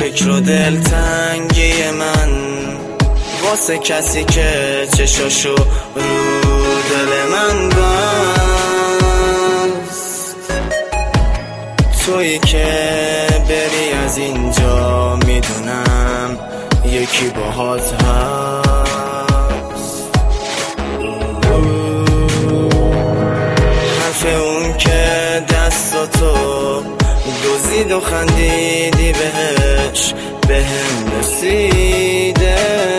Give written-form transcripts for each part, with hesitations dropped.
فکر و دلتنگی من واسه کسی که چشاشو رو دل من بست. تویی که بری از اینجا میدونم یکی باهات هست. حرف اون که دستاتو دوزید و خندیدی بهش بهم رسیده.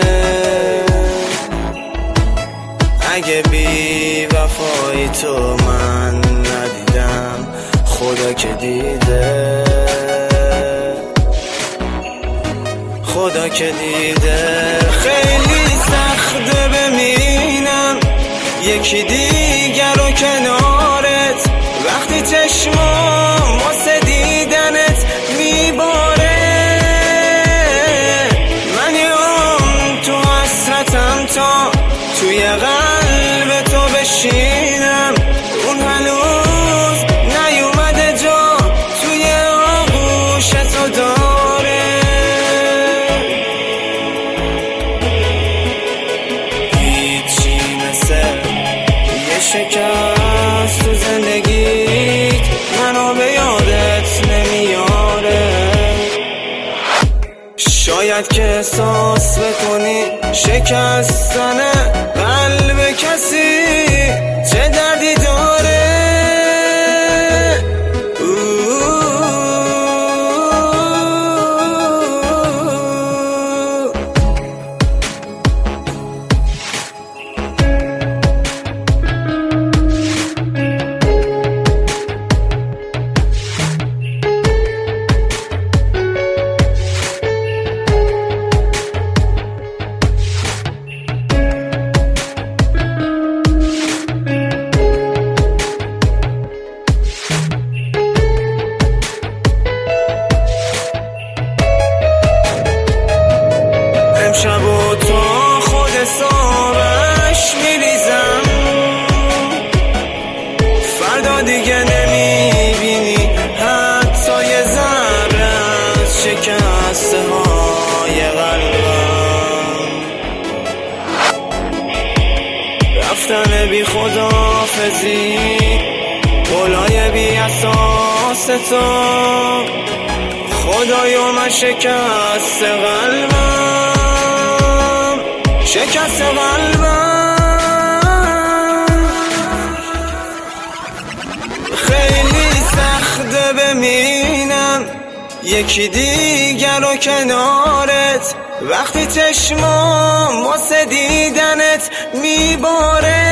اگه بی وفایی تو من ندیدم خدا که دیده، خدا که دیده. خیلی سخته ببینم یکی دیگر رو کنارت وقتی چشمام واسه دیدنت میباره. من یام تو حسرتم تا توی قلب تو بشینم. اون هنوز نیومده جا توی آغوش تو داره. هیچی مثل یه شکست تو زندگیت منو به یادت نمیاره. شاید که احساس بکنی شکستن قلب کسی چه دردی داره. امشب و تا خود صبحش میریزم، فردا دیگه نمیبینی حتی یه ذره از شکسته های قلبم. رفتن بی خداحافظی قولای بی اساس تو خدایا من شکست قلبم، شکست قلبم. خیلی سخته ببینم یکی دیگر رو کنارت وقتی چشمام واسه دیدنت میباره.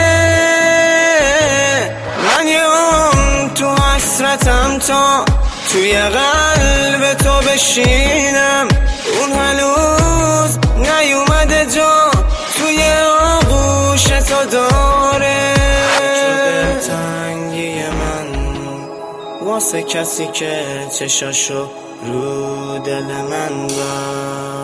من یام تو حسرتم تا توی قلب تو بشینم. اون هنوز نیومده جا توی آغوش تو داره. دلتنگی من واسه کسی که چشاشو رو دل من بست.